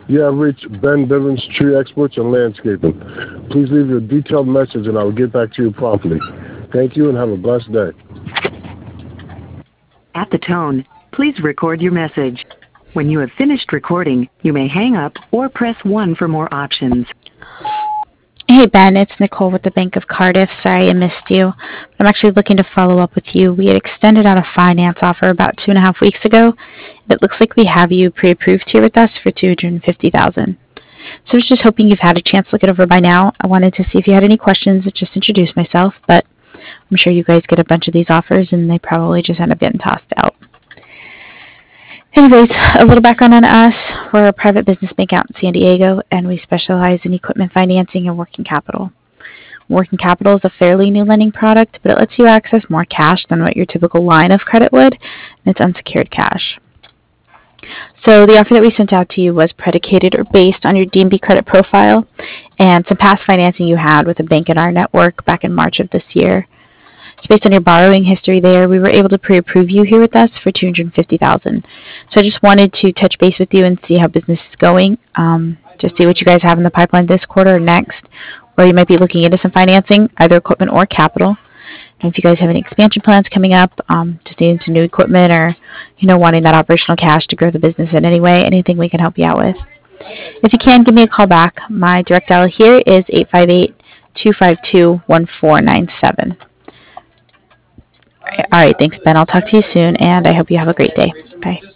You have reached Ben Bivens, Tree Experts and Landscaping. Please leave your detailed message and I will get back to you promptly. Thank you and have a blessed day. At the tone, please record your message. When you have finished recording, you may hang up or press 1 for more options. Hey Ben, it's Nicole with the Bank of Cardiff. Sorry I missed you. I'm actually looking to follow up with you. We had extended out a finance offer about 2.5 weeks ago. It looks like we have you pre-approved here with us for $250,000. So I was just hoping you've had a chance to look it over by now. I wanted to see if you had any questions to just introduce myself, but I'm sure you guys get a bunch of these offers and they probably just end up getting tossed out. Anyways, a little background on us. We're a private business bank out in San Diego, and we specialize in equipment financing and working capital. Working capital is a fairly new lending product, but it lets you access more cash than what your typical line of credit would, and it's unsecured cash. So the offer that we sent out to you was predicated or based on your DNB credit profile and some past financing you had with a bank in our network back in March of this year. So based on your borrowing history there, we were able to pre-approve you here with us for $250,000. So I just wanted to touch base with you and see how business is going, just see what you guys have in the pipeline this quarter or next, where you might be looking into some financing, either equipment or capital. And if you guys have any expansion plans coming up, just needing some new equipment or, wanting that operational cash to grow the business in any way, anything we can help you out with. If you can, give me a call back. My direct dial here is 858-252-1497. All right, thanks, Ben. I'll talk to you soon, and I hope you have a great day. Bye.